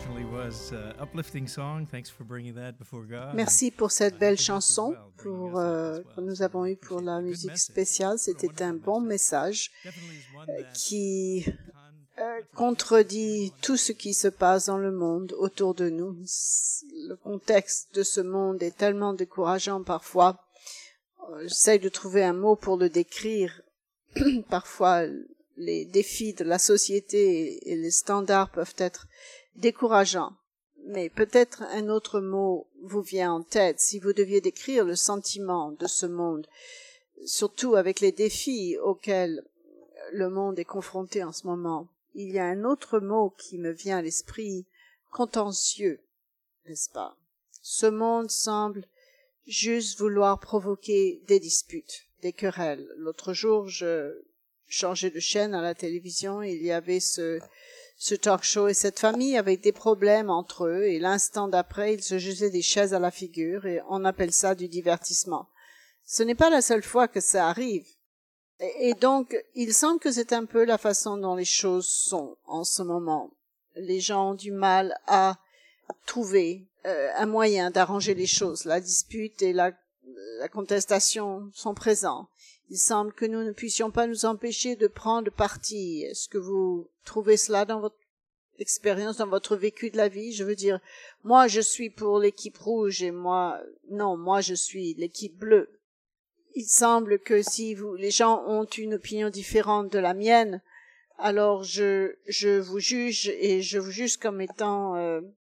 Merci pour cette belle chanson que nous avons eue pour la musique spéciale. C'était un bon message qui contredit tout ce qui se passe dans le monde autour de nous. Le contexte de ce monde est tellement décourageant parfois. J'essaie de trouver un mot pour le décrire. Parfois, les défis de la société et les standards peuvent être décourageants. Mais peut-être un autre mot vous vient en tête si vous deviez décrire le sentiment de ce monde, surtout avec les défis auxquels le monde est confronté en ce moment. Il y a un autre mot qui me vient à l'esprit, contentieux, n'est-ce pas? Ce monde semble juste vouloir provoquer des disputes, des querelles. L'autre jour, je changeais de chaîne à la télévision, il y avait ce talk show et cette famille avait des problèmes entre eux et l'instant d'après, ils se jetaient des chaises à la figure et on appelle ça du divertissement. Ce n'est pas la seule fois que ça arrive. Et donc, il semble que c'est un peu la façon dont les choses sont en ce moment. Les gens ont du mal à trouver un moyen d'arranger les choses. La dispute et la contestation sont présents. Il semble que nous ne puissions pas nous empêcher de prendre parti. Est-ce que vous trouvez cela dans votre expérience, dans votre vécu de la vie? Je veux dire, moi je suis pour l'équipe rouge et moi je suis l'équipe bleue. Il semble que si les gens ont une opinion différente de la mienne, alors je vous juge et je vous juge comme étant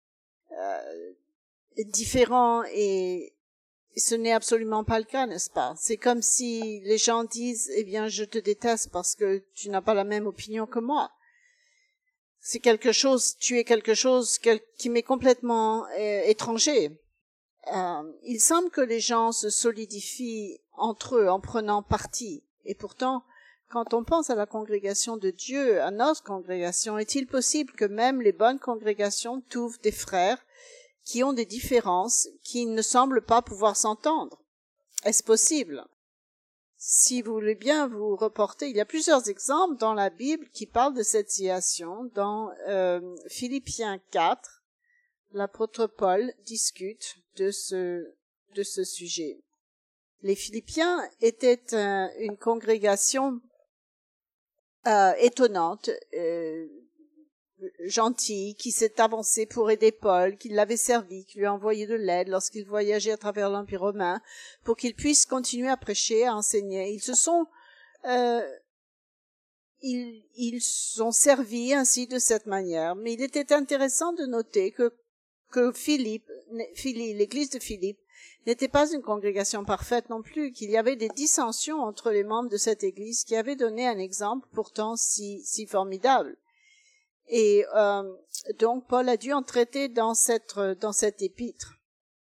différent et ce n'est absolument pas le cas, n'est-ce pas? C'est comme si les gens disent, eh bien, je te déteste parce que tu n'as pas la même opinion que moi. Tu es quelque chose qui m'est complètement étranger. Il semble que les gens se solidifient entre eux en prenant parti. Et pourtant, quand on pense à la congrégation de Dieu, à notre congrégation, est-il possible que même les bonnes congrégations trouvent des frères qui ont des différences, qui ne semblent pas pouvoir s'entendre? Est-ce possible? Si vous voulez bien vous reporter, il y a plusieurs exemples dans la Bible qui parlent de cette situation. Dans Philippiens 4, l'apôtre Paul discute de ce sujet. Les Philippiens étaient une congrégation étonnante, gentille, qui s'est avancée pour aider Paul, qui l'avait servi, qui lui a envoyé de l'aide lorsqu'il voyageait à travers l'Empire romain, pour qu'il puisse continuer à prêcher, à enseigner. Ils sont servis ainsi de cette manière. Mais il était intéressant de noter que l'église de Philippe n'était pas une congrégation parfaite non plus, qu'il y avait des dissensions entre les membres de cette église qui avaient donné un exemple pourtant si formidable. Et donc Paul a dû en traiter dans cette épître.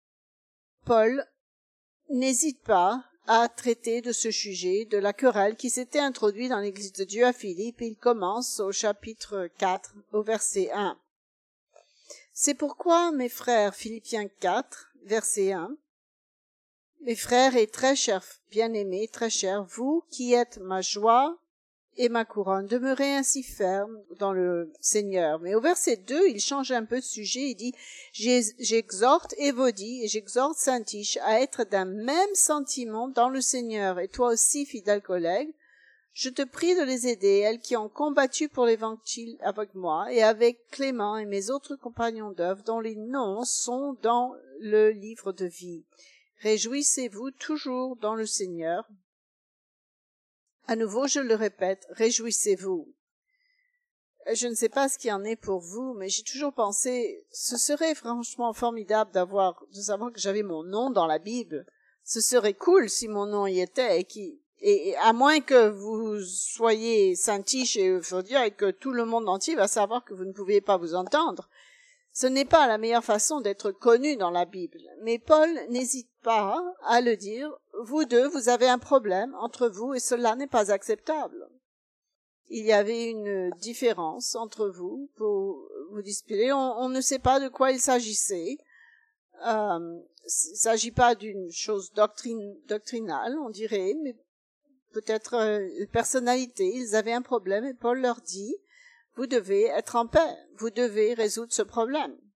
Paul n'hésite pas à traiter de ce sujet, de la querelle qui s'était introduite dans l'église de Dieu à Philippe. Il commence au chapitre 4, au verset 1. C'est pourquoi, mes frères, Philippiens 4, verset 1, mes frères et très chers, bien-aimés, très chers, vous qui êtes ma joie et ma couronne, demeurez ainsi ferme dans le Seigneur. Mais au verset 2, il change un peu de sujet, il dit, j'exhorte Évodie et j'exhorte Syntyche à être d'un même sentiment dans le Seigneur. Et toi aussi, fidèle collègue, je te prie de les aider, elles qui ont combattu pour l'évangile avec moi et avec Clément et mes autres compagnons d'œuvre, dont les noms sont dans le livre de vie. Réjouissez-vous toujours dans le Seigneur. À nouveau, je le répète, réjouissez-vous. Je ne sais pas ce qu'il en est pour vous, mais j'ai toujours pensé, ce serait franchement formidable de savoir que j'avais mon nom dans la Bible. Ce serait cool si mon nom y était et à moins que vous soyez Syntyche et Euphodia et que tout le monde entier va savoir que vous ne pouviez pas vous entendre. Ce n'est pas la meilleure façon d'être connu dans la Bible. Mais Paul n'hésite pas à le dire. Vous deux, vous avez un problème entre vous et cela n'est pas acceptable. Il y avait une différence entre vous pour vous disputer. On ne sait pas de quoi il s'agissait. Il s'agit pas d'une chose doctrinale, on dirait, mais peut-être personnalité. Ils avaient un problème et Paul leur dit, vous devez être en paix. Vous devez résoudre ce problème.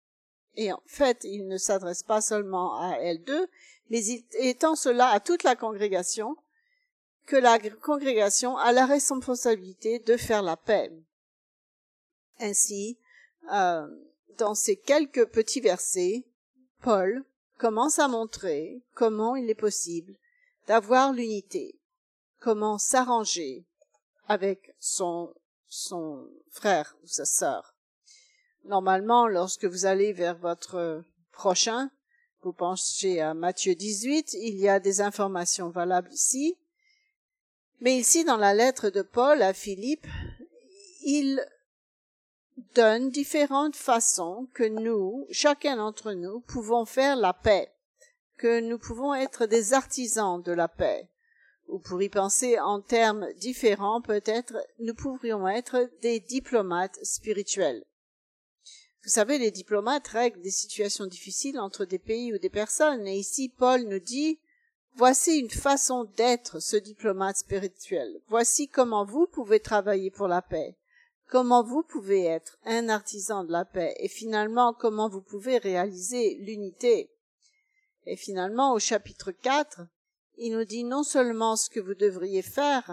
Et en fait, il ne s'adresse pas seulement à elles deux, mais il étend cela à toute la congrégation, que la congrégation a la responsabilité de faire la paix. Ainsi, dans ces quelques petits versets, Paul commence à montrer comment il est possible d'avoir l'unité, comment s'arranger avec son frère ou sa sœur. Normalement, lorsque vous allez vers votre prochain, vous pensez à Matthieu 18, il y a des informations valables ici. Mais ici, dans la lettre de Paul à Philippe, il donne différentes façons que nous, chacun d'entre nous, pouvons faire la paix, que nous pouvons être des artisans de la paix. Ou pour y penser en termes différents, peut-être, nous pourrions être des diplomates spirituels. Vous savez, les diplomates règlent des situations difficiles entre des pays ou des personnes, et ici, Paul nous dit, voici une façon d'être ce diplomate spirituel. Voici comment vous pouvez travailler pour la paix, comment vous pouvez être un artisan de la paix, et finalement, comment vous pouvez réaliser l'unité. Et finalement, au chapitre 4, il nous dit non seulement ce que vous devriez faire,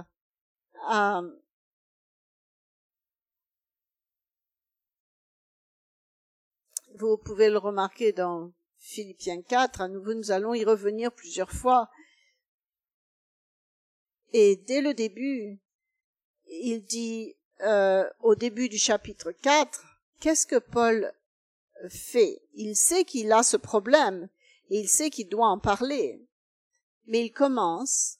vous pouvez le remarquer dans Philippiens 4, à nouveau nous allons y revenir plusieurs fois. Et dès le début, il dit, au début du chapitre 4, qu'est-ce que Paul fait? Il sait qu'il a ce problème, et il sait qu'il doit en parler. Mais il commence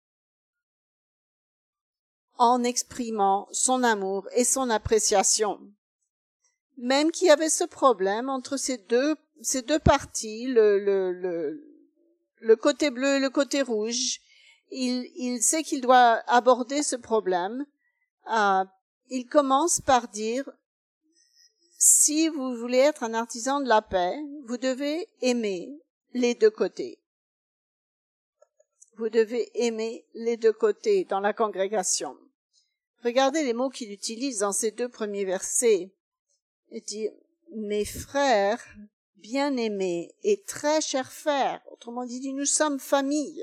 en exprimant son amour et son appréciation. Même qu'il y avait ce problème entre ces deux parties, le côté bleu et le côté rouge, il sait qu'il doit aborder ce problème. Il commence par dire, si vous voulez être un artisan de la paix, vous devez aimer les deux côtés. Vous devez aimer les deux côtés dans la congrégation. Regardez les mots qu'il utilise dans ces deux premiers versets. Il dit, mes frères bien-aimés et très chers frères, autrement dit, nous sommes famille.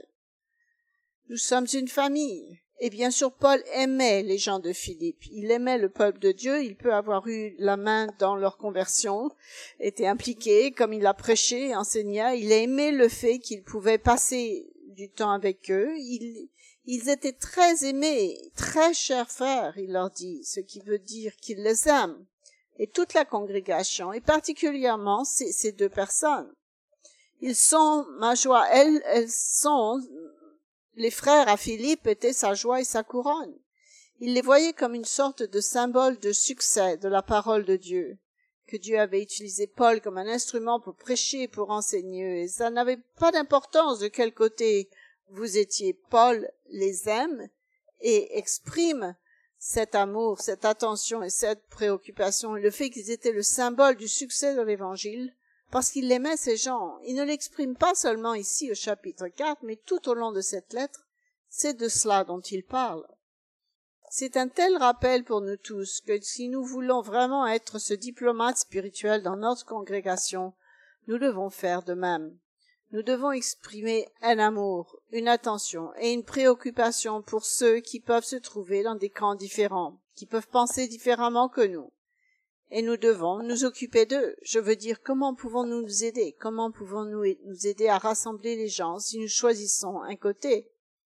Nous sommes une famille. Et bien sûr, Paul aimait les gens de Philippe. Il aimait le peuple de Dieu. Il peut avoir eu la main dans leur conversion, était impliqué, comme il a prêché, enseignait. Il aimait le fait qu'il pouvait passer du temps avec eux. Ils étaient très aimés, très chers frères, il leur dit, ce qui veut dire qu'il les aime. Et toute la congrégation, et particulièrement ces deux personnes. Ils sont ma joie, elles sont, les frères à Philippe étaient sa joie et sa couronne. Il les voyait comme une sorte de symbole de succès de la parole de Dieu, que Dieu avait utilisé Paul comme un instrument pour prêcher, pour enseigner, et ça n'avait pas d'importance de quel côté vous étiez. Paul les aime et exprime cet amour, cette attention et cette préoccupation, le fait qu'ils étaient le symbole du succès de l'Évangile, parce qu'il aimait ces gens. Il ne l'exprime pas seulement ici au chapitre 4, mais tout au long de cette lettre, c'est de cela dont il parle. C'est un tel rappel pour nous tous que si nous voulons vraiment être ce diplomate spirituel dans notre congrégation, nous devons faire de même. Nous devons exprimer un amour, une attention et une préoccupation pour ceux qui peuvent se trouver dans des camps différents, qui peuvent penser différemment que nous. Et nous devons nous occuper d'eux. Je veux dire, comment pouvons-nous nous aider? Comment pouvons-nous nous aider à rassembler les gens si nous choisissons un côté?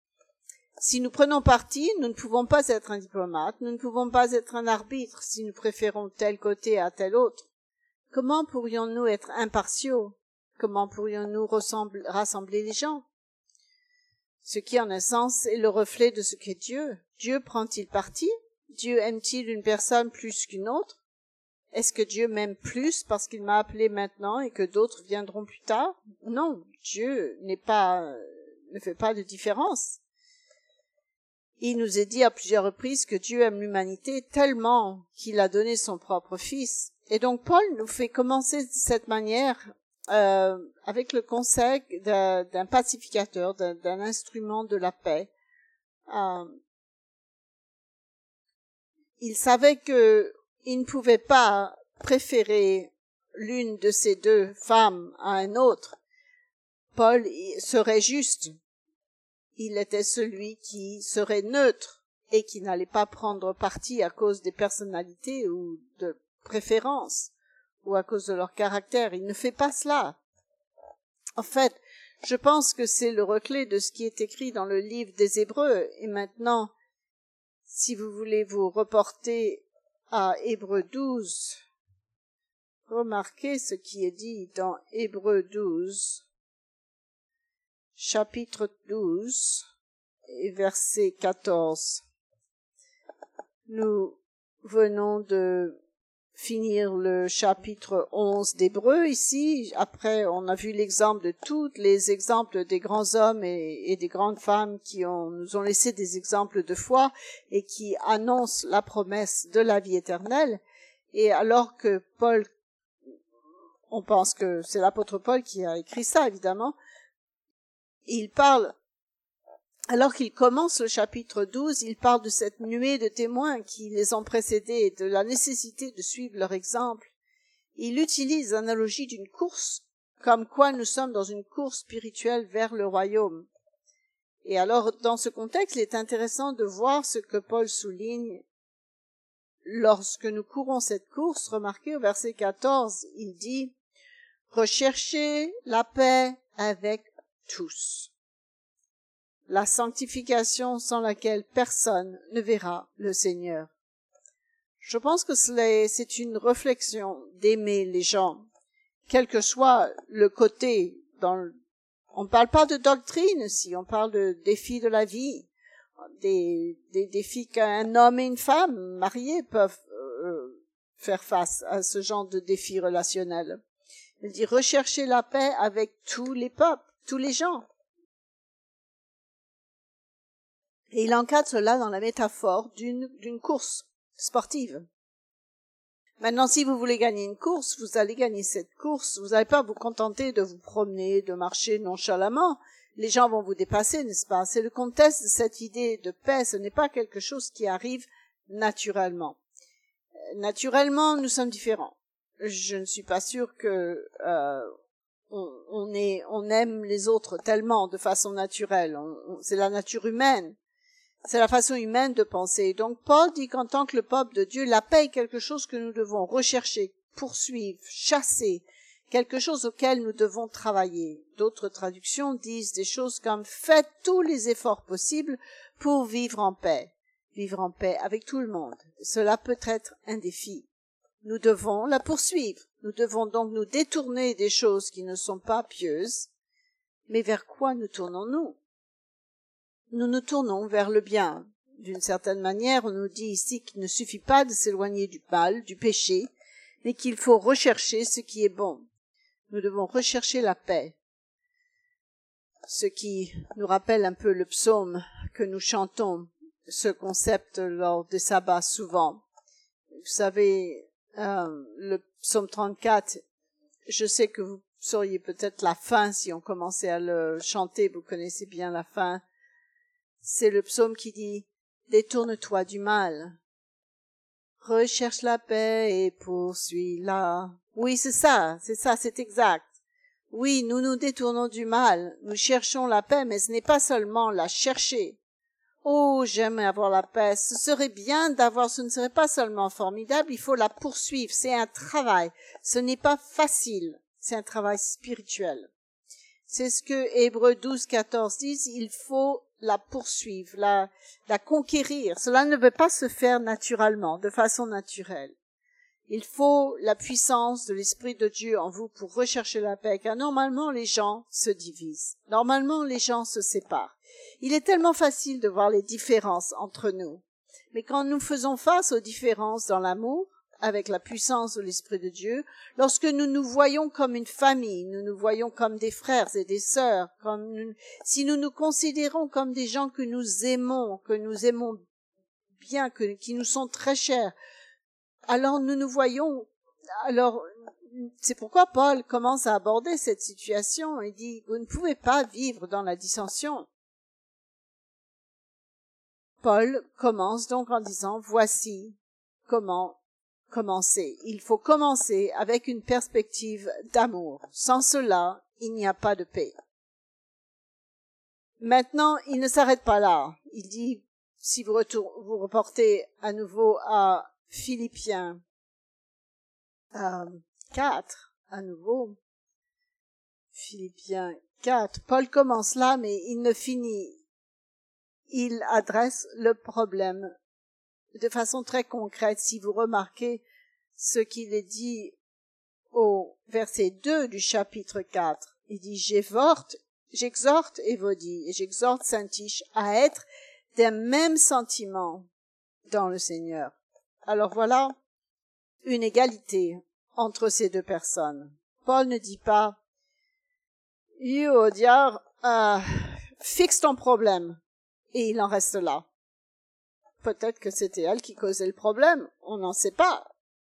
Si nous prenons parti, nous ne pouvons pas être un diplomate, nous ne pouvons pas être un arbitre si nous préférons tel côté à tel autre. Comment pourrions-nous être impartiaux? Comment pourrions-nous rassembler les gens? Ce qui, en un sens, est le reflet de ce qu'est Dieu. Dieu prend-il parti? Dieu aime-t-il une personne plus qu'une autre? Est-ce que Dieu m'aime plus parce qu'il m'a appelé maintenant et que d'autres viendront plus tard? Non, Dieu ne fait pas de différence. Il nous est dit à plusieurs reprises que Dieu aime l'humanité tellement qu'il a donné son propre Fils. Et donc Paul nous fait commencer de cette manière avec le conseil d'un pacificateur, d'un instrument de la paix. Il savait qu'il ne pouvait pas préférer l'une de ces deux femmes à un autre, Paul serait juste. Il était celui qui serait neutre et qui n'allait pas prendre parti à cause des personnalités ou de préférences ou à cause de leur caractère. Il ne fait pas cela. En fait, je pense que c'est le reclé de ce qui est écrit dans le livre des Hébreux. Et maintenant, si vous voulez vous reporter à Hébreux 12, remarquez ce qui est dit dans Hébreux 12, chapitre 12 et verset 14. Nous venons de finir le chapitre 11 d'Hébreux ici. Après, on a vu l'exemple de tous les exemples des grands hommes et des grandes femmes qui nous ont laissé des exemples de foi et qui annoncent la promesse de la vie éternelle. Et alors que Paul, on pense que c'est l'apôtre Paul qui a écrit ça, évidemment, il parle, alors qu'il commence le chapitre 12, il parle de cette nuée de témoins qui les ont précédés et de la nécessité de suivre leur exemple. Il utilise l'analogie d'une course, comme quoi nous sommes dans une course spirituelle vers le royaume. Et alors, dans ce contexte, il est intéressant de voir ce que Paul souligne. Lorsque nous courons cette course, remarquez au verset 14, il dit « Recherchez la paix avec tous. La sanctification sans laquelle personne ne verra le Seigneur. » Je pense que c'est une réflexion d'aimer les gens, quel que soit le côté. On ne parle pas de doctrine ici, on parle de défis de la vie, des défis qu'un homme et une femme mariés peuvent faire face à ce genre de défis relationnels. Il dit rechercher la paix avec tous les peuples, tous les gens. Et il encadre cela dans la métaphore d'une course sportive. Maintenant, si vous voulez gagner une course, vous allez gagner cette course. Vous n'allez pas vous contenter de vous promener, de marcher nonchalamment. Les gens vont vous dépasser, n'est-ce pas? C'est le contexte de cette idée de paix. Ce n'est pas quelque chose qui arrive naturellement. Naturellement, nous sommes différents. Je ne suis pas sûre que on aime les autres tellement de façon naturelle. C'est la nature humaine. C'est la façon humaine de penser. Donc Paul dit qu'en tant que le peuple de Dieu, la paix est quelque chose que nous devons rechercher, poursuivre, chasser, quelque chose auquel nous devons travailler. D'autres traductions disent des choses comme « faites tous les efforts possibles pour vivre en paix avec tout le monde ». Cela peut être un défi. Nous devons la poursuivre. Nous devons donc nous détourner des choses qui ne sont pas pieuses. Mais vers quoi nous tournons-nous? Nous nous tournons vers le bien. D'une certaine manière, on nous dit ici qu'il ne suffit pas de s'éloigner du mal, du péché, mais qu'il faut rechercher ce qui est bon. Nous devons rechercher la paix. Ce qui nous rappelle un peu le psaume que nous chantons, ce concept lors des sabbats souvent. Vous savez, le psaume 34, je sais que vous sauriez peut-être la fin si on commençait à le chanter, vous connaissez bien la fin. C'est le psaume qui dit « Détourne-toi du mal, recherche la paix et poursuis-la. » Oui, c'est ça, c'est exact. Oui, nous nous détournons du mal, nous cherchons la paix, mais ce n'est pas seulement la chercher. Oh, j'aime avoir la paix, ce serait bien d'avoir, ce ne serait pas seulement formidable, il faut la poursuivre, c'est un travail, ce n'est pas facile, c'est un travail spirituel. C'est ce que Hébreux 12, 14 disent, il faut la poursuivre, la conquérir. Cela ne peut pas se faire naturellement, de façon naturelle. Il faut la puissance de l'Esprit de Dieu en vous pour rechercher la paix, car normalement les gens se divisent. Normalement les gens se séparent. Il est tellement facile de voir les différences entre nous. Mais quand nous faisons face aux différences dans l'amour, avec la puissance de l'Esprit de Dieu, lorsque nous nous voyons comme une famille, nous nous voyons comme des frères et des sœurs, si nous nous considérons comme des gens que nous aimons bien, qui nous sont très chers, alors nous nous voyons, alors c'est pourquoi Paul commence à aborder cette situation et dit, vous ne pouvez pas vivre dans la dissension. Paul commence donc en disant, voici comment commencer. Il faut commencer avec une perspective d'amour. Sans cela, il n'y a pas de paix. Maintenant, il ne s'arrête pas là. Il dit, si vous reportez à nouveau à Philippiens 4, à nouveau, Philippiens 4, Paul commence là, mais il ne finit. Il adresse le problème de façon très concrète. Si vous remarquez ce qu'il est dit au verset 2 du chapitre 4, il dit, j'exhorte Évodie et j'exhorte Syntyche à être des mêmes sentiments dans le Seigneur. Alors voilà une égalité entre ces deux personnes. Paul ne dit pas, Euodia, fixe ton problème, et il en reste là. Peut-être que c'était elle qui causait le problème, on n'en sait pas.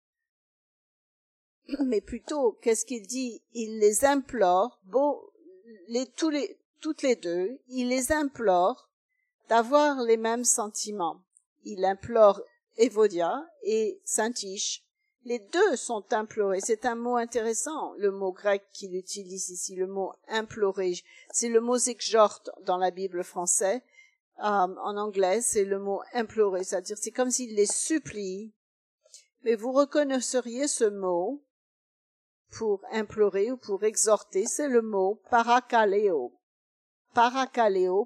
Mais plutôt, qu'est-ce qu'il dit? Il les implore, toutes les deux, il les implore d'avoir les mêmes sentiments. Il implore Évodia et Syntyche. Les deux sont implorés. C'est un mot intéressant, le mot grec qu'il utilise ici, le mot implorer. C'est le mot exhorte dans la Bible française. En anglais, c'est le mot implorer, c'est-à-dire c'est comme s'il les supplie. Mais vous reconnaisseriez ce mot pour implorer ou pour exhorter, c'est le mot parakaleo. Parakaleo,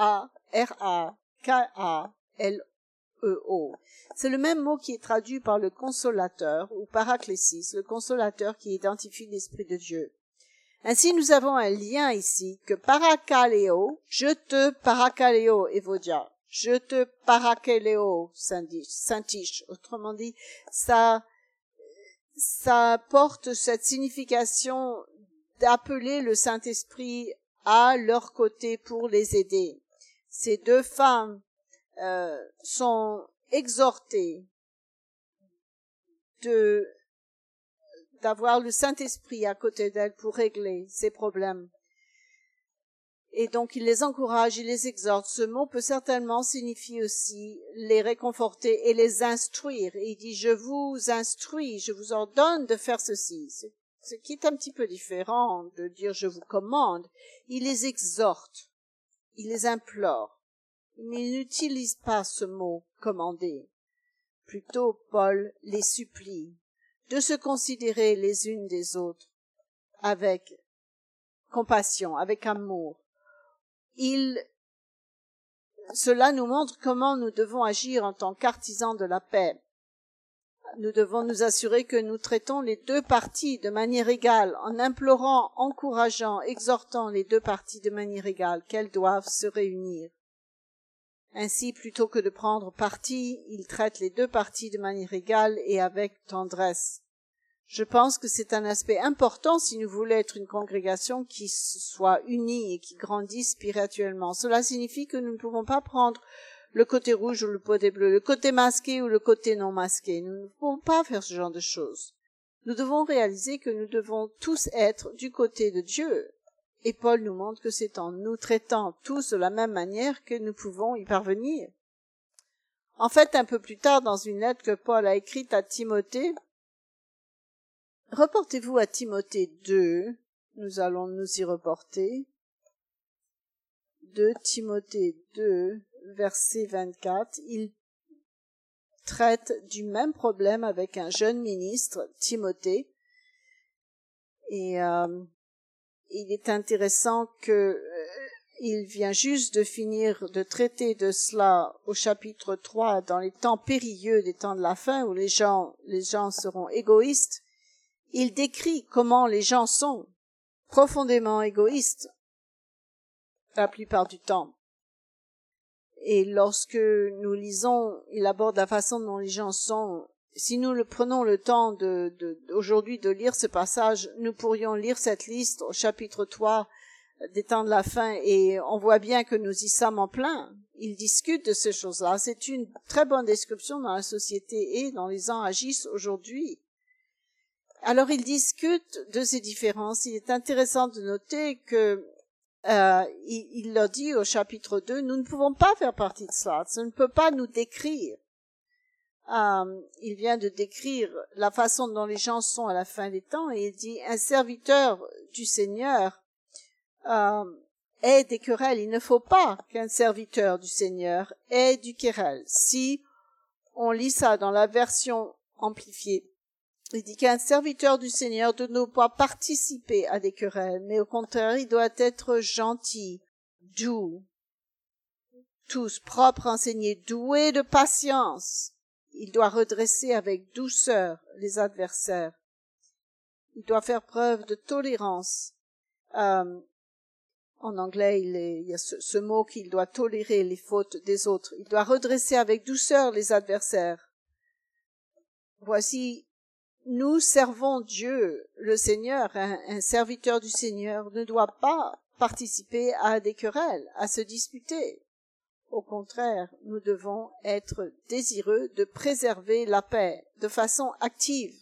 P-A-R-A-K-A-L-E-O. C'est le même mot qui est traduit par le consolateur ou paraklésis, le consolateur qui identifie l'Esprit de Dieu. Ainsi, nous avons un lien ici que parakaleo, je te parakaleo Évodia, je te parakaleo Syntyche. Autrement dit, ça porte cette signification d'appeler le Saint-Esprit à leur côté pour les aider. Ces deux femmes sont exhortées d'avoir le Saint-Esprit à côté d'elles pour régler ces problèmes. Et donc, il les encourage, il les exhorte. Ce mot peut certainement signifier aussi les réconforter et les instruire. Et il dit, je vous instruis, je vous ordonne de faire ceci. Ce qui est un petit peu différent de dire je vous commande. Il les exhorte, il les implore. Mais il n'utilise pas ce mot commander. Plutôt, Paul les supplie de se considérer les unes des autres avec compassion, avec amour. Cela nous montre comment nous devons agir en tant qu'artisans de la paix. Nous devons nous assurer que nous traitons les deux parties de manière égale, en implorant, encourageant, exhortant les deux parties de manière égale, qu'elles doivent se réunir. Ainsi, plutôt que de prendre parti, il traite les deux parties de manière égale et avec tendresse. Je pense que c'est un aspect important si nous voulons être une congrégation qui soit unie et qui grandisse spirituellement. Cela signifie que nous ne pouvons pas prendre le côté rouge ou le côté bleu, le côté masqué ou le côté non masqué. Nous ne pouvons pas faire ce genre de choses. Nous devons réaliser que nous devons tous être du côté de Dieu. Et Paul nous montre que c'est en nous traitant tous de la même manière que nous pouvons y parvenir. En fait, un peu plus tard, dans une lettre que Paul a écrite à Timothée, reportez-vous à Timothée 2, nous allons nous y reporter. 2 Timothée 2, verset 24, il traite du même problème avec un jeune ministre, Timothée, et il est intéressant que il vient juste de finir de traiter de cela au chapitre 3 dans les temps périlleux des temps de la fin où les gens seront égoïstes. Il décrit comment les gens sont profondément égoïstes la plupart du temps. Et lorsque nous lisons, il aborde la façon dont les gens sont. Si nous prenons le temps aujourd'hui de lire ce passage, nous pourrions lire cette liste au chapitre 3 des temps de la fin et on voit bien que nous y sommes en plein. Il discute de ces choses-là. C'est une très bonne description dans la société et dont les gens agissent aujourd'hui. Alors il discute de ces différences. Il est intéressant de noter que il leur dit au chapitre 2, nous ne pouvons pas faire partie de cela. Ça ne peut pas nous décrire. il vient de décrire la façon dont les gens sont à la fin des temps, et il dit un serviteur du Seigneur ait des querelles. Il ne faut pas qu'un serviteur du Seigneur ait du querelle. Si on lit ça dans la version amplifiée, il dit qu'un serviteur du Seigneur ne doit pas participer à des querelles, mais au contraire, il doit être gentil, doux, tous propres, enseignés, doué de patience. Il doit redresser avec douceur les adversaires. Il doit faire preuve de tolérance. En anglais, il y a ce mot qu'il doit tolérer les fautes des autres. Il doit redresser avec douceur les adversaires. Voici, nous servons Dieu, le Seigneur. Un serviteur du Seigneur ne doit pas participer à des querelles, à se disputer. Au contraire, nous devons être désireux de préserver la paix de façon active.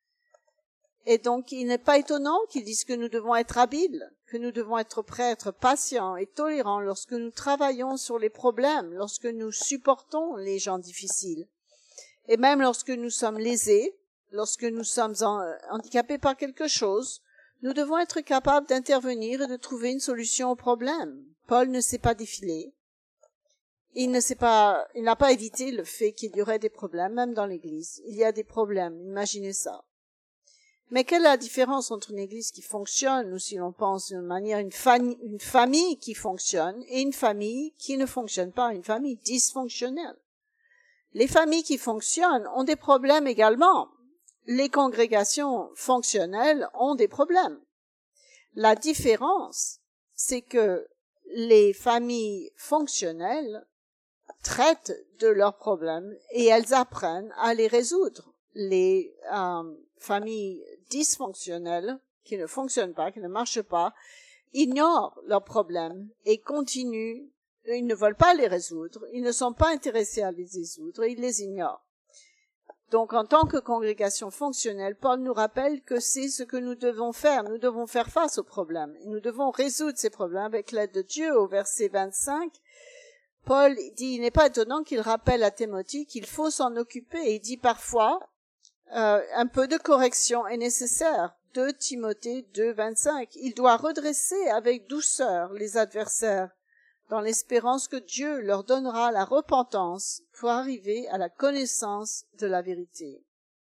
Et donc, il n'est pas étonnant qu'ils disent que nous devons être habiles, que nous devons être prêts, être patients et tolérants lorsque nous travaillons sur les problèmes, lorsque nous supportons les gens difficiles. Et même lorsque nous sommes lésés, lorsque nous sommes handicapés par quelque chose, nous devons être capables d'intervenir et de trouver une solution au problème. Paul ne s'est pas défilé. Il n'a pas évité le fait qu'il y aurait des problèmes, même dans l'Église. Il y a des problèmes, imaginez ça. Mais quelle est la différence entre une Église qui fonctionne, ou si l'on pense d'une manière, une famille qui fonctionne, et une famille qui ne fonctionne pas, une famille dysfonctionnelle? Les familles qui fonctionnent ont des problèmes également. Les congrégations fonctionnelles ont des problèmes. La différence, c'est que les familles fonctionnelles traitent de leurs problèmes et elles apprennent à les résoudre. Les familles dysfonctionnelles, qui ne fonctionnent pas, qui ne marchent pas, ignorent leurs problèmes et continuent. Ils ne veulent pas les résoudre, ils ne sont pas intéressés à les résoudre, ils les ignorent. Donc, en tant que congrégation fonctionnelle, Paul nous rappelle que c'est ce que nous devons faire. Nous devons faire face aux problèmes. Et nous devons résoudre ces problèmes avec l'aide de Dieu. Au verset 25, Paul dit, il n'est pas étonnant qu'il rappelle à Timothée qu'il faut s'en occuper. Et il dit parfois, un peu de correction est nécessaire. 2 Timothée 2, 25. Il doit redresser avec douceur les adversaires, dans l'espérance que Dieu leur donnera la repentance pour arriver à la connaissance de la vérité.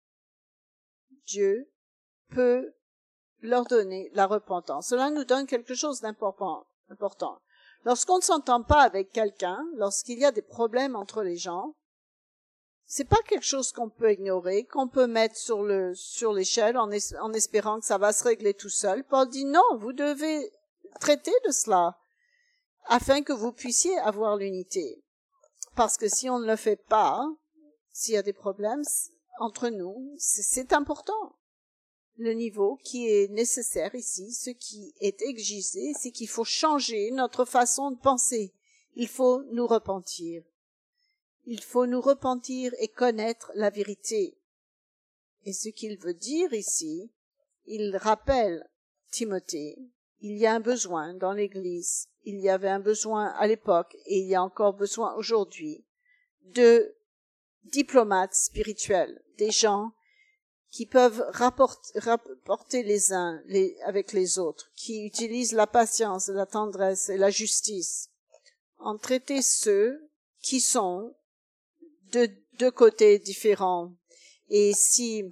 Dieu peut leur donner la repentance. Cela nous donne quelque chose d'important. Lorsqu'on ne s'entend pas avec quelqu'un, lorsqu'il y a des problèmes entre les gens, c'est pas quelque chose qu'on peut ignorer, qu'on peut mettre sur l'échelle en espérant que ça va se régler tout seul. Paul dit non, vous devez traiter de cela, afin que vous puissiez avoir l'unité. Parce que si on ne le fait pas, s'il y a des problèmes entre nous, c'est important. Le niveau qui est nécessaire ici, ce qui est exigé, c'est qu'il faut changer notre façon de penser. Il faut nous repentir. Il faut nous repentir et connaître la vérité. Et ce qu'il veut dire ici, il rappelle Timothée, il y a un besoin dans l'Église, il y avait un besoin à l'époque et il y a encore besoin aujourd'hui de diplomates spirituels, des gens qui peuvent rapporter les uns avec les autres, qui utilisent la patience, la tendresse et la justice, en traiter ceux qui sont de deux côtés différents. Et si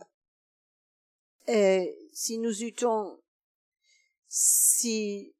nous utons, si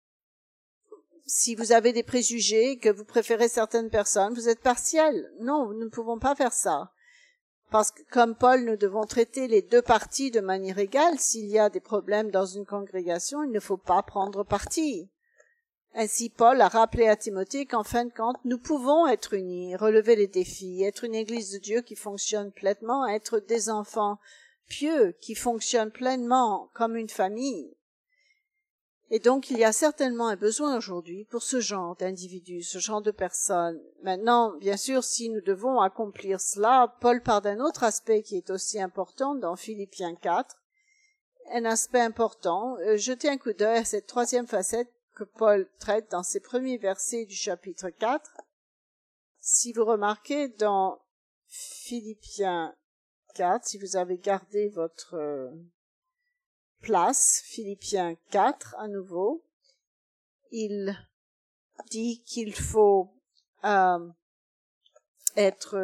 vous avez des préjugés, que vous préférez certaines personnes, vous êtes partiel. Non, nous ne pouvons pas faire ça. Parce que, comme Paul, nous devons traiter les deux parties de manière égale. S'il y a des problèmes dans une congrégation, il ne faut pas prendre parti. Ainsi, Paul a rappelé à Timothée qu'en fin de compte, nous pouvons être unis, relever les défis, être une Église de Dieu qui fonctionne pleinement, être des enfants pieux qui fonctionnent pleinement comme une famille. Et donc, il y a certainement un besoin aujourd'hui pour ce genre d'individus, ce genre de personnes. Maintenant, bien sûr, si nous devons accomplir cela, Paul parle d'un autre aspect qui est aussi important dans Philippiens 4. Un aspect important, jetez un coup d'œil à cette troisième facette que Paul traite dans ses premiers versets du chapitre 4. Si vous remarquez dans Philippiens 4, si vous avez gardé votre place, Philippiens 4 à nouveau, il dit qu'il faut être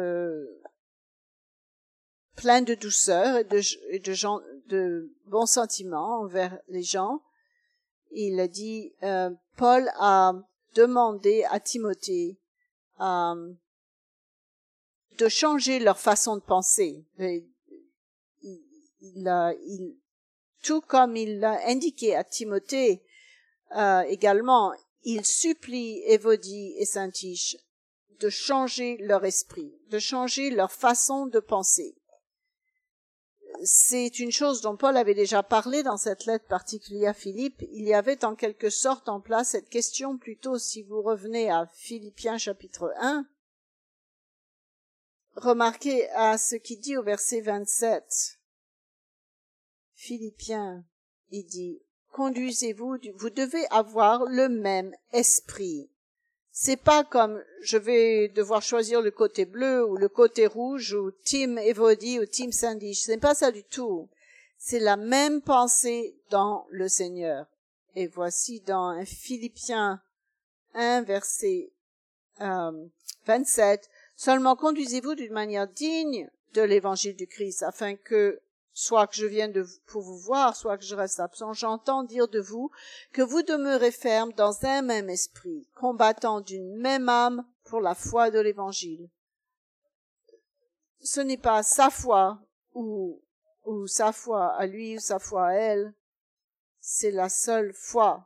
plein de douceur et de bons sentiments envers les gens. Il a dit, Paul a demandé à Timothée de changer leur façon de penser. Tout comme il l'a indiqué à Timothée également, il supplie Évodie et Syntyche de changer leur esprit, de changer leur façon de penser. C'est une chose dont Paul avait déjà parlé dans cette lettre particulière à Philippe. Il y avait en quelque sorte en place cette question, plutôt si vous revenez à Philippiens chapitre 1, remarquez à ce qu'il dit au verset 27. Philippiens, il dit, conduisez-vous, vous devez avoir le même esprit. C'est pas comme je vais devoir choisir le côté bleu ou le côté rouge ou team Évodie ou team Syntyche. Ce n'est pas ça du tout. C'est la même pensée dans le Seigneur. Et voici dans Philippiens 1 verset 27, seulement conduisez-vous d'une manière digne de l'évangile du Christ, afin que soit que je vienne pour vous voir, soit que je reste absent, j'entends dire de vous que vous demeurez ferme dans un même esprit, combattant d'une même âme pour la foi de l'Évangile. Ce n'est pas sa foi ou sa foi à lui ou sa foi à elle, c'est la seule foi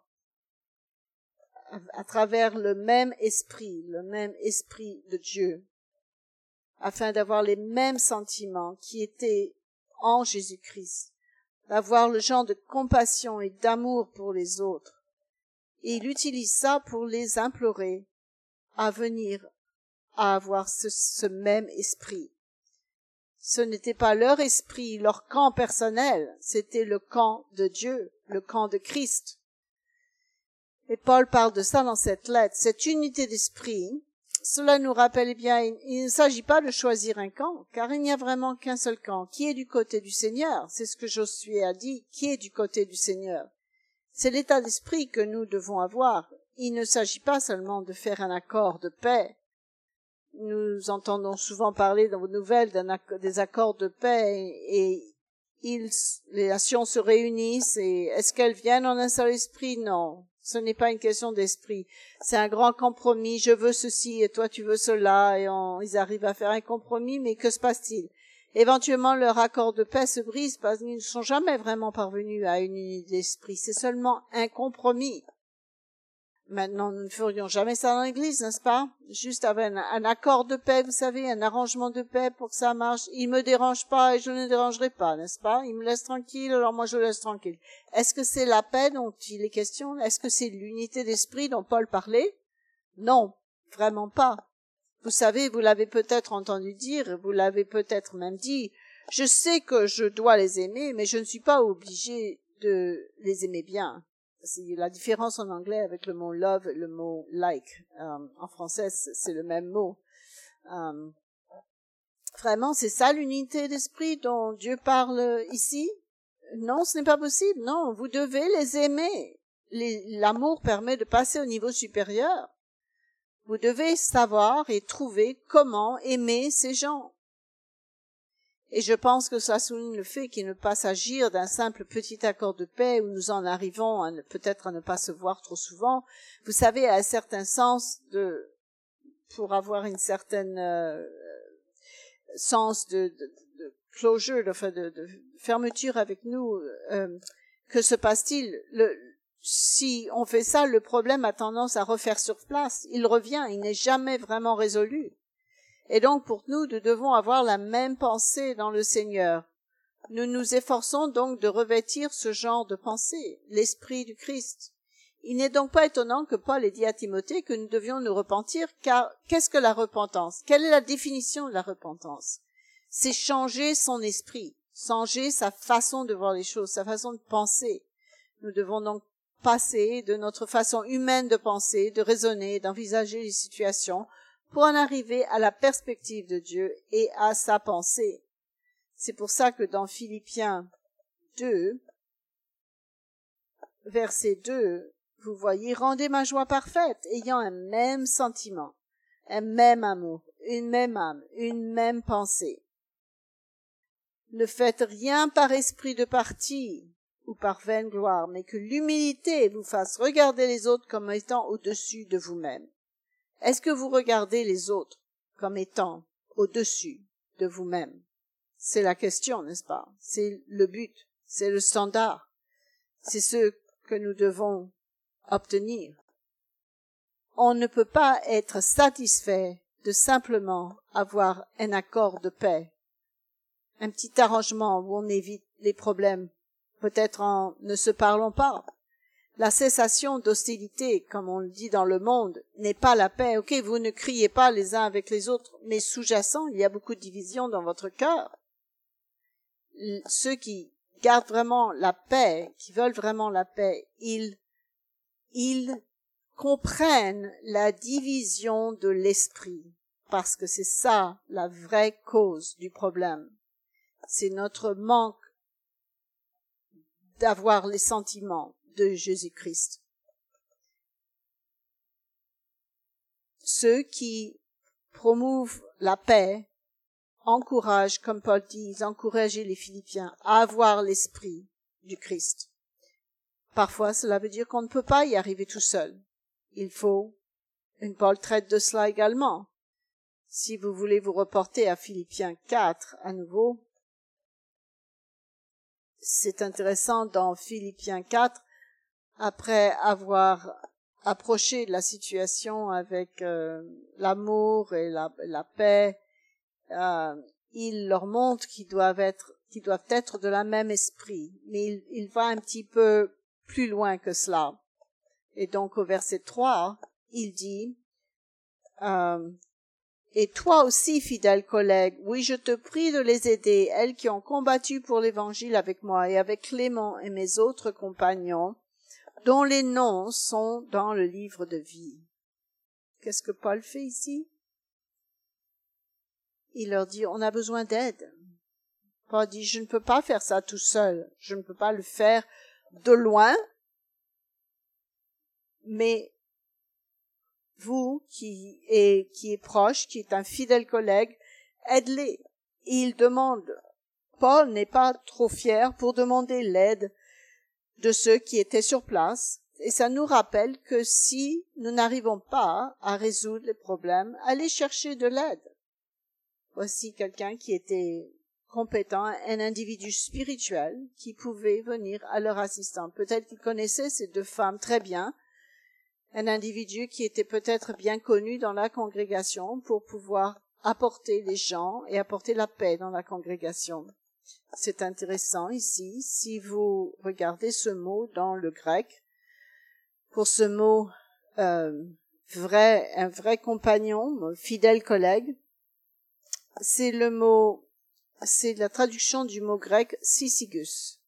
à travers le même esprit de Dieu, afin d'avoir les mêmes sentiments qui étaient en Jésus-Christ, d'avoir le genre de compassion et d'amour pour les autres. Et il utilise ça pour les implorer à venir à avoir ce même esprit. Ce n'était pas leur esprit, leur camp personnel, c'était le camp de Dieu, le camp de Christ. Et Paul parle de ça dans cette lettre, cette unité d'esprit. Cela nous rappelle bien, il ne s'agit pas de choisir un camp, car il n'y a vraiment qu'un seul camp, qui est du côté du Seigneur. C'est ce que Josué a dit, qui est du côté du Seigneur. C'est l'état d'esprit que nous devons avoir. Il ne s'agit pas seulement de faire un accord de paix. Nous entendons souvent parler dans vos nouvelles des accords de paix et les nations se réunissent et est-ce qu'elles viennent en un seul esprit? Non. Ce n'est pas une question d'esprit. C'est un grand compromis. Je veux ceci et toi tu veux cela. Et ils arrivent à faire un compromis, mais que se passe-t-il? Éventuellement, leur accord de paix se brise parce qu'ils ne sont jamais vraiment parvenus à une unité d'esprit. C'est seulement un compromis. Maintenant, nous ne ferions jamais ça dans l'Église, n'est-ce pas? Juste avec un accord de paix, vous savez, un arrangement de paix pour que ça marche. Il me dérange pas et je ne dérangerai pas, n'est-ce pas? Il me laisse tranquille, alors moi je le laisse tranquille. Est-ce que c'est la paix dont il est question? Est-ce que c'est l'unité d'esprit dont Paul parlait? Non, vraiment pas. Vous savez, vous l'avez peut-être entendu dire, vous l'avez peut-être même dit, je sais que je dois les aimer, mais je ne suis pas obligé de les aimer bien. C'est la différence en anglais avec le mot love et le mot like. En français, c'est le même mot. Vraiment, c'est ça l'unité d'esprit dont Dieu parle ici? Non, ce n'est pas possible. Non, vous devez les aimer. L'amour permet de passer au niveau supérieur. Vous devez savoir et trouver comment aimer ces gens. Et je pense que ça souligne le fait qu'il ne peut pas s'agir d'un simple petit accord de paix où nous en arrivons peut-être à ne pas se voir trop souvent. Vous savez, à un certain sens pour avoir une certaine sens de closure, de fermeture avec nous, que se passe-t-il? Si on fait ça, le problème a tendance à refaire surface. Il revient, il n'est jamais vraiment résolu. Et donc, pour nous devons avoir la même pensée dans le Seigneur. Nous nous efforçons donc de revêtir ce genre de pensée, l'esprit du Christ. Il n'est donc pas étonnant que Paul ait dit à Timothée que nous devions nous repentir, car qu'est-ce que la repentance? Quelle est la définition de la repentance? C'est changer son esprit, changer sa façon de voir les choses, sa façon de penser. Nous devons donc passer de notre façon humaine de penser, de raisonner, d'envisager les situations, pour en arriver à la perspective de Dieu et à sa pensée. C'est pour ça que dans Philippiens 2, verset 2, vous voyez, rendez ma joie parfaite, ayant un même sentiment, un même amour, une même âme, une même pensée. Ne faites rien par esprit de parti ou par vaine gloire, mais que l'humilité vous fasse regarder les autres comme étant au-dessus de vous-même. Est-ce que vous regardez les autres comme étant au-dessus de vous-même? C'est la question, n'est-ce pas? C'est le but, c'est le standard. C'est ce que nous devons obtenir. On ne peut pas être satisfait de simplement avoir un accord de paix, un petit arrangement où on évite les problèmes, peut-être en ne se parlant pas. La cessation d'hostilité, comme on le dit dans le monde, n'est pas la paix. Ok, vous ne criez pas les uns avec les autres, mais sous-jacent, il y a beaucoup de division dans votre cœur. Ceux qui gardent vraiment la paix, qui veulent vraiment la paix, ils comprennent la division de l'esprit, parce que c'est ça la vraie cause du problème. C'est notre manque d'avoir les sentiments de Jésus-Christ. Ceux qui promouvent la paix encouragent, comme Paul dit, ils encourageaient les Philippiens à avoir l'esprit du Christ. Parfois, cela veut dire qu'on ne peut pas y arriver tout seul. Il faut, Paul traite de cela également. Si vous voulez vous reporter à Philippiens 4 à nouveau, c'est intéressant dans Philippiens 4, après avoir approché de la situation avec l'amour et la paix, il leur montre qu'ils doivent être de la même esprit, mais il va un petit peu plus loin que cela. Et donc au verset 3, il dit et toi aussi, fidèle collègue, oui, je te prie de les aider, elles qui ont combattu pour l'évangile avec moi et avec Clément et mes autres compagnons, dont les noms sont dans le livre de vie. Qu'est-ce que Paul fait ici? Il leur dit, on a besoin d'aide. Paul dit, je ne peux pas faire ça tout seul. Je ne peux pas le faire de loin. Mais vous, qui est proche, qui est un fidèle collègue, aide-les. Il demande. Paul n'est pas trop fier pour demander l'aide de ceux qui étaient sur place. Et ça nous rappelle que si nous n'arrivons pas à résoudre les problèmes, allez chercher de l'aide. Voici quelqu'un qui était compétent, un individu spirituel qui pouvait venir à leur assistance. Peut-être qu'il connaissait ces deux femmes très bien, un individu qui était peut-être bien connu dans la congrégation pour pouvoir apporter les gens et apporter la paix dans la congrégation. C'est intéressant ici, si vous regardez ce mot dans le grec, pour ce mot un vrai compagnon, fidèle collègue, c'est la traduction du mot grec syzygus.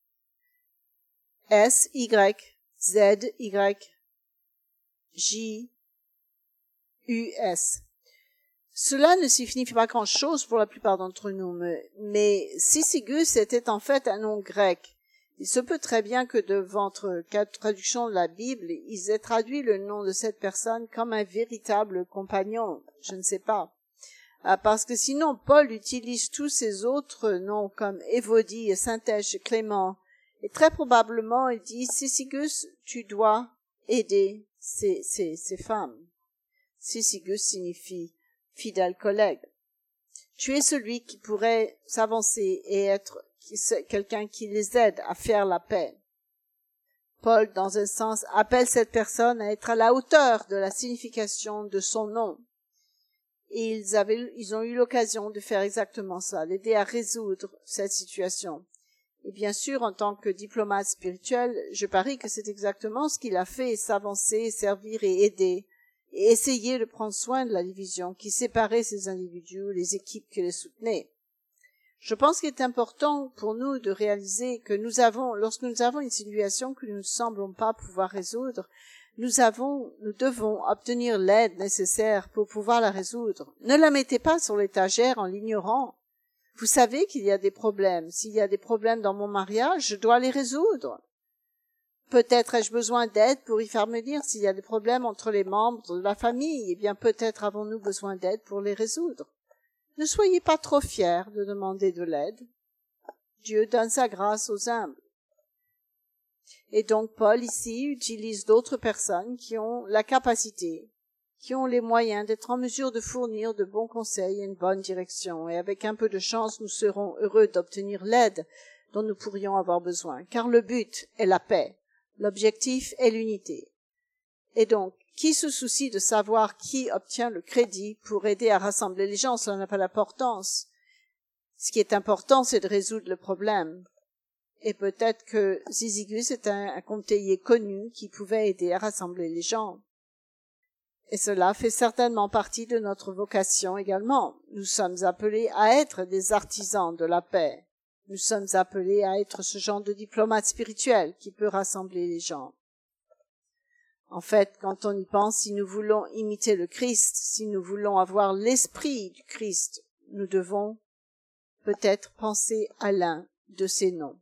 S-Y-Z-Y-J-U-S. Cela ne signifie pas grand-chose pour la plupart d'entre nous, mais syzygus était en fait un nom grec. Il se peut très bien que de votre traduction de la Bible, ils aient traduit le nom de cette personne comme un véritable compagnon. Je ne sais pas. Parce que sinon, Paul utilise tous ces autres noms comme Évodie, Synthèche, Clément. Et très probablement, il dit, Syzygus, tu dois aider ces femmes. Syzygus signifie fidèle collègue. Tu es celui qui pourrait s'avancer et être quelqu'un qui les aide à faire la paix. Paul, dans un sens, appelle cette personne à être à la hauteur de la signification de son nom. Et ils ont eu l'occasion de faire exactement ça, l'aider à résoudre cette situation. Et bien sûr, en tant que diplomate spirituel, je parie que c'est exactement ce qu'il a fait, s'avancer, servir et aider, et essayer de prendre soin de la division qui séparait ces individus, les équipes qui les soutenaient. Je pense qu'il est important pour nous de réaliser que lorsque nous avons une situation que nous ne semblons pas pouvoir résoudre, nous devons obtenir l'aide nécessaire pour pouvoir la résoudre. Ne la mettez pas sur l'étagère en l'ignorant. Vous savez qu'il y a des problèmes. S'il y a des problèmes dans mon mariage, je dois les résoudre. Peut-être ai-je besoin d'aide pour y faire venir. S'il y a des problèmes entre les membres de la famille, eh bien peut-être avons-nous besoin d'aide pour les résoudre. Ne soyez pas trop fiers de demander de l'aide. Dieu donne sa grâce aux humbles. Et donc Paul ici utilise d'autres personnes qui ont la capacité, qui ont les moyens d'être en mesure de fournir de bons conseils et une bonne direction. Et avec un peu de chance, nous serons heureux d'obtenir l'aide dont nous pourrions avoir besoin. Car le but est la paix. L'objectif est l'unité. Et donc, qui se soucie de savoir qui obtient le crédit pour aider à rassembler les gens? Cela n'a pas d'importance. Ce qui est important, c'est de résoudre le problème. Et peut-être que Zizigus est un conseiller connu qui pouvait aider à rassembler les gens. Et cela fait certainement partie de notre vocation également. Nous sommes appelés à être des artisans de la paix. Nous sommes appelés à être ce genre de diplomate spirituel qui peut rassembler les gens. En fait, quand on y pense, si nous voulons imiter le Christ, si nous voulons avoir l'esprit du Christ, nous devons peut-être penser à l'un de ces noms.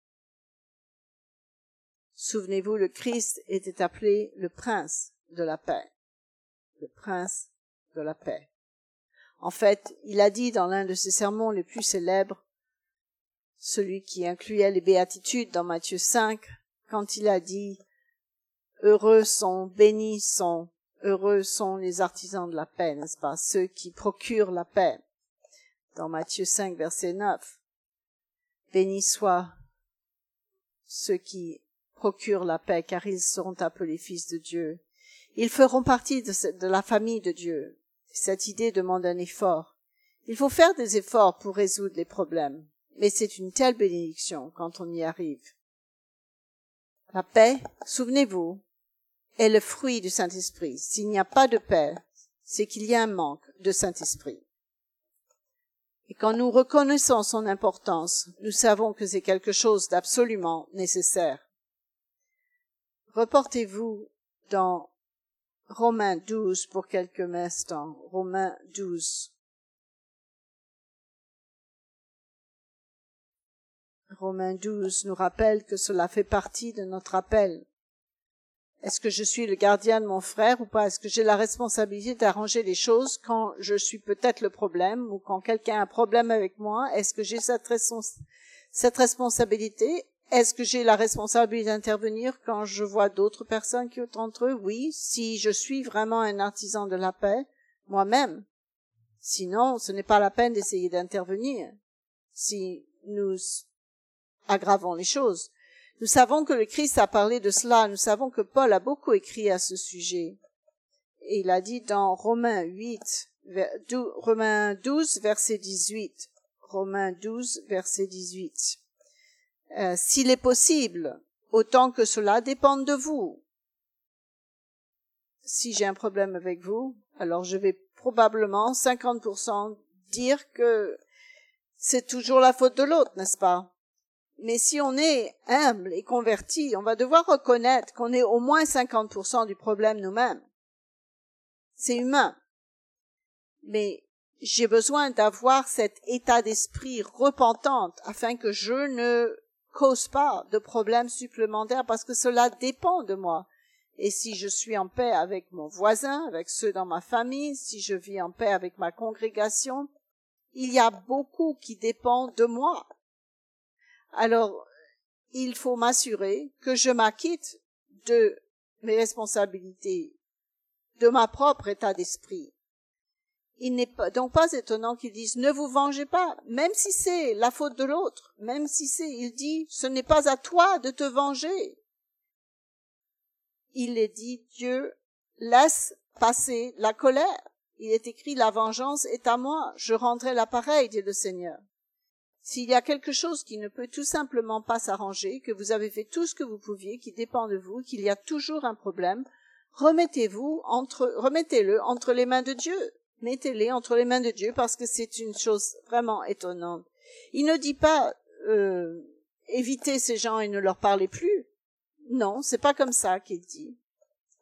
Souvenez-vous, le Christ était appelé le prince de la paix. Le prince de la paix. En fait, il a dit dans l'un de ses sermons les plus célèbres, celui qui incluait les béatitudes dans Matthieu 5, quand il a dit « Heureux sont, bénis sont, heureux sont les artisans de la paix », n'est-ce pas, ceux qui procurent la paix. Dans Matthieu 5, verset 9, « Bénis soient ceux qui procurent la paix, car ils seront appelés fils de Dieu. » Ils feront partie de la famille de Dieu. Cette idée demande un effort. Il faut faire des efforts pour résoudre les problèmes, mais c'est une telle bénédiction quand on y arrive. La paix, souvenez-vous, est le fruit du Saint-Esprit. S'il n'y a pas de paix, c'est qu'il y a un manque de Saint-Esprit. Et quand nous reconnaissons son importance, nous savons que c'est quelque chose d'absolument nécessaire. Reportez-vous dans Romains 12 pour quelques instants. Romains 12. Romains 12 nous rappelle que cela fait partie de notre appel. Est-ce que je suis le gardien de mon frère ou pas? Est-ce que j'ai la responsabilité d'arranger les choses quand je suis peut-être le problème ou quand quelqu'un a un problème avec moi? Est-ce que j'ai cette responsabilité? Est-ce que j'ai la responsabilité d'intervenir quand je vois d'autres personnes qui sont entre eux? Oui, si je suis vraiment un artisan de la paix, moi-même. Sinon, ce n'est pas la peine d'essayer d'intervenir si nous aggravons les choses. Nous savons que le Christ a parlé de cela. Nous savons que Paul a beaucoup écrit à ce sujet. Et il a dit dans Romains 12, verset 18. Romains 12, verset 18. S'il est possible, autant que cela dépende de vous. Si j'ai un problème avec vous, alors je vais probablement 50% dire que c'est toujours la faute de l'autre, n'est-ce pas? Mais si on est humble et converti, on va devoir reconnaître qu'on est au moins 50% du problème nous-mêmes. C'est humain. Mais j'ai besoin d'avoir cet état d'esprit repentante afin que je ne cause pas de problèmes supplémentaires parce que cela dépend de moi. Et si je suis en paix avec mon voisin, avec ceux dans ma famille, si je vis en paix avec ma congrégation, il y a beaucoup qui dépend de moi. Alors, il faut m'assurer que je m'acquitte de mes responsabilités, de ma propre état d'esprit. Il n'est donc pas étonnant qu'ils disent « Ne vous vengez pas », même si c'est la faute de l'autre, même si il dit « Ce n'est pas à toi de te venger ». Il est dit « Dieu laisse passer la colère ». Il est écrit « La vengeance est à moi, je rendrai l'appareil », dit le Seigneur. S'il y a quelque chose qui ne peut tout simplement pas s'arranger, que vous avez fait tout ce que vous pouviez, qui dépend de vous, qu'il y a toujours un problème, remettez-le entre les mains de Dieu. Mettez-les entre les mains de Dieu parce que c'est une chose vraiment étonnante. Il ne dit pas évitez ces gens et ne leur parlez plus. Non, c'est pas comme ça qu'il dit.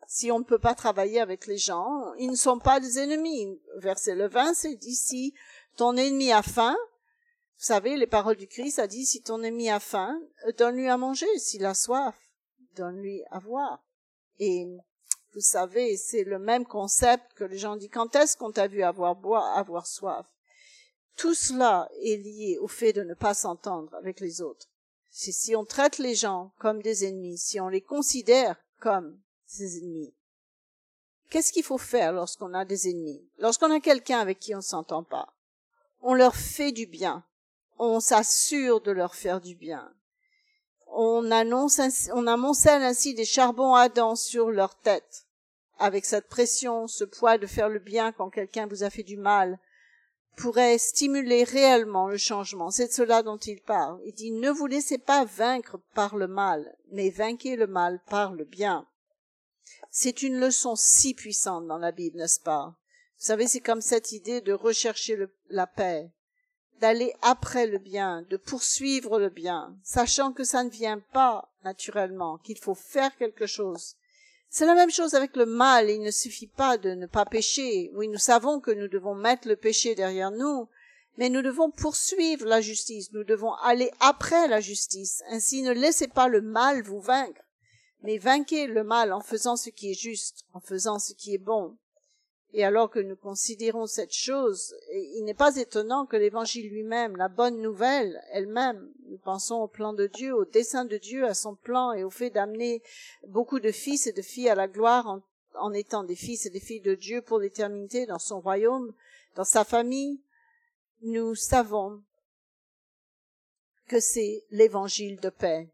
Si on ne peut pas travailler avec les gens, ils ne sont pas des ennemis. Verset le 20, c'est dit, si ton ennemi a faim, vous savez, les paroles du Christ a dit, si ton ennemi a faim, donne-lui à manger. S'il a soif, donne-lui à boire. Et vous savez, c'est le même concept que les gens disent, quand est-ce qu'on t'a vu avoir soif? Tout cela est lié au fait de ne pas s'entendre avec les autres. Si on traite les gens comme des ennemis, si on les considère comme des ennemis, qu'est-ce qu'il faut faire lorsqu'on a des ennemis? Lorsqu'on a quelqu'un avec qui on ne s'entend pas, on leur fait du bien. On s'assure de leur faire du bien. On amoncelle ainsi des charbons ardents sur leur tête, avec cette pression, ce poids de faire le bien quand quelqu'un vous a fait du mal, pourrait stimuler réellement le changement. C'est de cela dont il parle. Il dit, ne vous laissez pas vaincre par le mal, mais vainquez le mal par le bien. C'est une leçon si puissante dans la Bible, n'est-ce pas? Vous savez, c'est comme cette idée de rechercher la paix, d'aller après le bien, de poursuivre le bien, sachant que ça ne vient pas naturellement, qu'il faut faire quelque chose. C'est la même chose avec le mal. Il ne suffit pas de ne pas pécher. Oui, nous savons que nous devons mettre le péché derrière nous, mais nous devons poursuivre la justice. Nous devons aller après la justice. Ainsi, ne laissez pas le mal vous vaincre, mais vainquez le mal en faisant ce qui est juste, en faisant ce qui est bon. Et alors que nous considérons cette chose, il n'est pas étonnant que l'Évangile lui-même, la bonne nouvelle elle-même, nous pensons au plan de Dieu, au dessein de Dieu, à son plan et au fait d'amener beaucoup de fils et de filles à la gloire en étant des fils et des filles de Dieu pour l'éternité dans son royaume, dans sa famille. Nous savons que c'est l'Évangile de paix.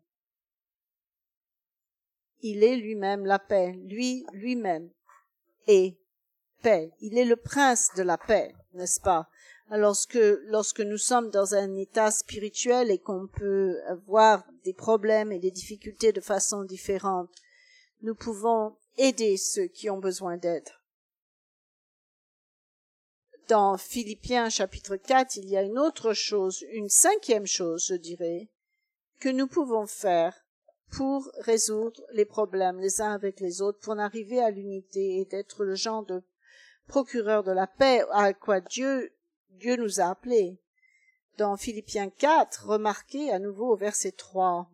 Il est lui-même la paix, lui-même est paix. Il est le prince de la paix, n'est-ce pas? Lorsque nous sommes dans un état spirituel et qu'on peut voir des problèmes et des difficultés de façon différente, nous pouvons aider ceux qui ont besoin d'aide. Dans Philippiens chapitre 4, il y a une autre chose, une cinquième chose, je dirais, que nous pouvons faire pour résoudre les problèmes les uns avec les autres, pour en arriver à l'unité et d'être le genre de procureur de la paix à quoi Dieu nous a appelés. Dans Philippiens 4, remarquez à nouveau au verset 3.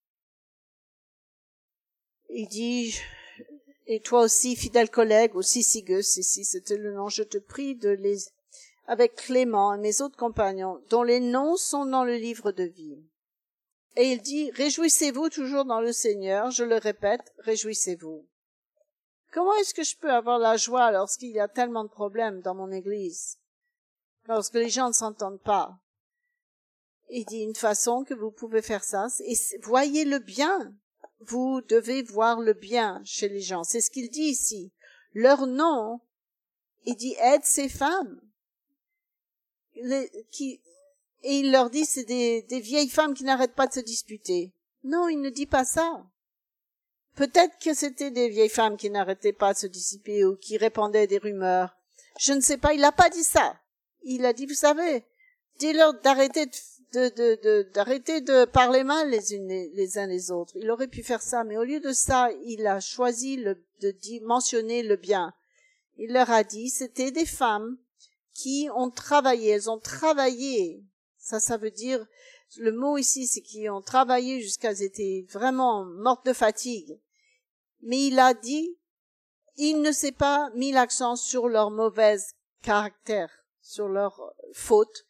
Il dit, et toi aussi, fidèle collègue, aussi Sigus, ici c'était le nom, je te prie avec Clément et mes autres compagnons, dont les noms sont dans le livre de vie. Et il dit, réjouissez-vous toujours dans le Seigneur, je le répète, réjouissez-vous. Comment est-ce que je peux avoir la joie lorsqu'il y a tellement de problèmes dans mon église? Lorsque les gens ne s'entendent pas? Il dit une façon que vous pouvez faire ça, et voyez le bien. Vous devez voir le bien chez les gens. C'est ce qu'il dit ici. Leur nom, il dit aide ces femmes. Et il leur dit c'est des vieilles femmes qui n'arrêtent pas de se disputer. Non, il ne dit pas ça. Peut-être que c'était des vieilles femmes qui n'arrêtaient pas de se dissiper ou qui répandaient des rumeurs. Je ne sais pas, il n'a pas dit ça. Il a dit, vous savez, dis-leur d'arrêter d'arrêter de parler mal les uns les autres. Il aurait pu faire ça, mais au lieu de ça, il a choisi de mentionner le bien. Il leur a dit, c'était des femmes qui ont travaillé, elles ont travaillé. Ça veut dire, le mot ici, c'est qu'ils ont travaillé jusqu'à elles étaient vraiment mortes de fatigue. Mais il a dit, il ne s'est pas mis l'accent sur leur mauvais caractère, sur leur faute.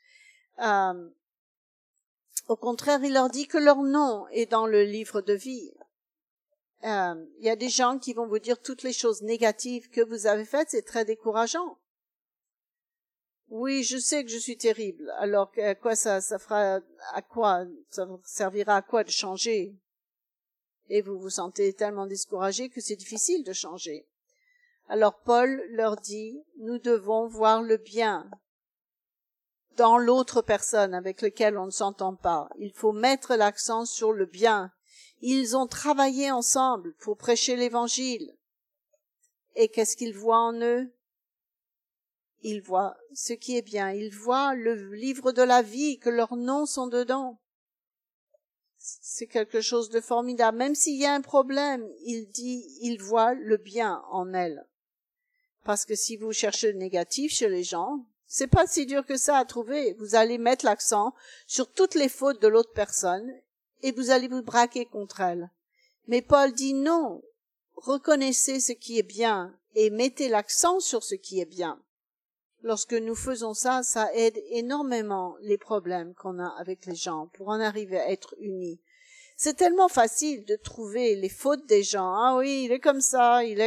Au contraire, il leur dit que leur nom est dans le livre de vie. Il y a des gens qui vont vous dire toutes les choses négatives que vous avez faites, c'est très décourageant. Oui, je sais que je suis terrible. Alors, à quoi ça fera, à quoi, ça servira à quoi de changer? Et vous vous sentez tellement découragé que c'est difficile de changer. Alors Paul leur dit, nous devons voir le bien dans l'autre personne avec laquelle on ne s'entend pas. Il faut mettre l'accent sur le bien. Ils ont travaillé ensemble pour prêcher l'Évangile. Et qu'est-ce qu'ils voient en eux? Ils voient ce qui est bien. Ils voient le livre de la vie, que leurs noms sont dedans. C'est quelque chose de formidable. Même s'il y a un problème, il voit le bien en elle. Parce que si vous cherchez le négatif chez les gens, c'est pas si dur que ça à trouver. Vous allez mettre l'accent sur toutes les fautes de l'autre personne et vous allez vous braquer contre elle. Mais Paul dit non, reconnaissez ce qui est bien et mettez l'accent sur ce qui est bien. Lorsque nous faisons ça, ça aide énormément les problèmes qu'on a avec les gens pour en arriver à être unis. C'est tellement facile de trouver les fautes des gens. Ah oui, il est comme ça, il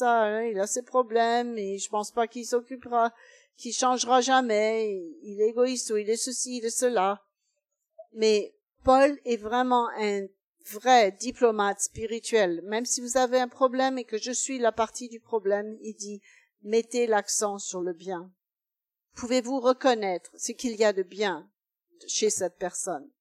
a ses problèmes et je pense pas qu'il s'occupera, qu'il changera jamais, il est égoïste ou il est ceci, il est cela. Mais Paul est vraiment un vrai diplomate spirituel. Même si vous avez un problème et que je suis la partie du problème, il dit, mettez l'accent sur le bien. Pouvez-vous reconnaître ce qu'il y a de bien chez cette personne?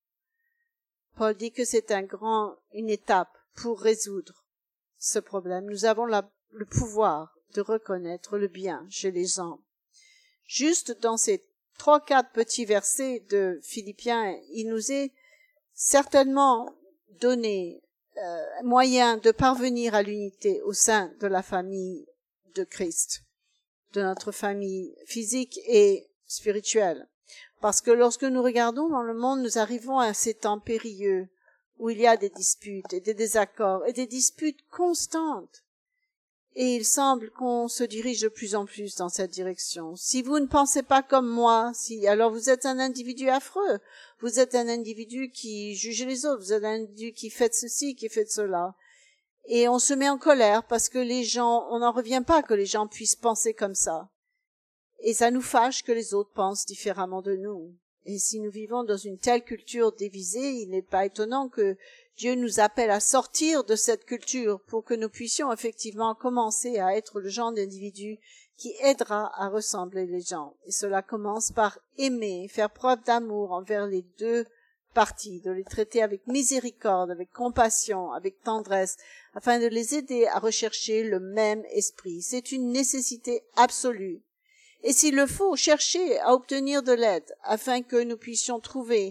Paul dit que c'est une étape pour résoudre ce problème. Nous avons le pouvoir de reconnaître le bien chez les gens. Juste dans ces 3-4 petits versets de Philippiens, il nous est certainement donné moyen de parvenir à l'unité au sein de la famille de Christ, de notre famille physique et spirituelle. Parce que lorsque nous regardons dans le monde, nous arrivons à ces temps périlleux où il y a des disputes et des désaccords et des disputes constantes. Et il semble qu'on se dirige de plus en plus dans cette direction. Si vous ne pensez pas comme moi, alors vous êtes un individu affreux. Vous êtes un individu qui juge les autres. Vous êtes un individu qui fait ceci, qui fait cela. Et on se met en colère parce que on n'en revient pas que les gens puissent penser comme ça. Et ça nous fâche que les autres pensent différemment de nous. Et si nous vivons dans une telle culture divisée, il n'est pas étonnant que Dieu nous appelle à sortir de cette culture pour que nous puissions effectivement commencer à être le genre d'individu qui aidera à ressembler les gens. Et cela commence par aimer, faire preuve d'amour envers les deux parties, de les traiter avec miséricorde, avec compassion, avec tendresse, afin de les aider à rechercher le même esprit. C'est une nécessité absolue. Et s'il le faut, chercher à obtenir de l'aide afin que nous puissions trouver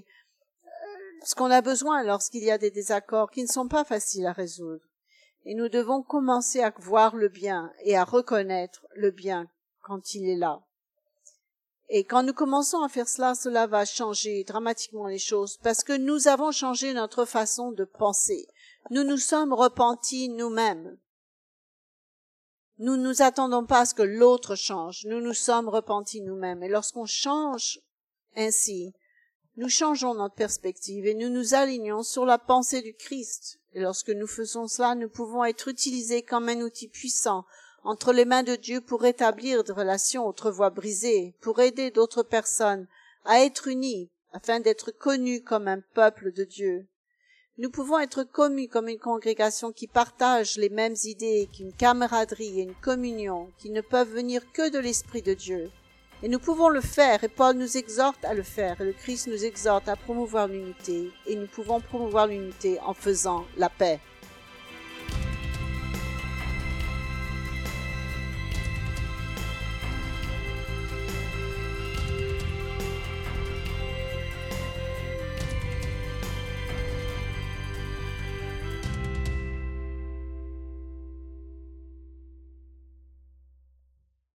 ce qu'on a besoin lorsqu'il y a des désaccords qui ne sont pas faciles à résoudre. Et nous devons commencer à voir le bien et à reconnaître le bien quand il est là. Et quand nous commençons à faire cela, cela va changer dramatiquement les choses parce que nous avons changé notre façon de penser. Nous nous sommes repentis nous-mêmes. Nous ne nous attendons pas à ce que l'autre change. Nous nous sommes repentis nous-mêmes. Et lorsqu'on change ainsi, nous changeons notre perspective et nous nous alignons sur la pensée du Christ. Et lorsque nous faisons cela, nous pouvons être utilisés comme un outil puissant entre les mains de Dieu pour établir des relations autrefois brisées, pour aider d'autres personnes à être unies afin d'être connus comme un peuple de Dieu. Nous pouvons être connus comme une congrégation qui partage les mêmes idées, une camaraderie et une communion qui ne peuvent venir que de l'Esprit de Dieu. Et nous pouvons le faire, et Paul nous exhorte à le faire, et le Christ nous exhorte à promouvoir l'unité, et nous pouvons promouvoir l'unité en faisant la paix.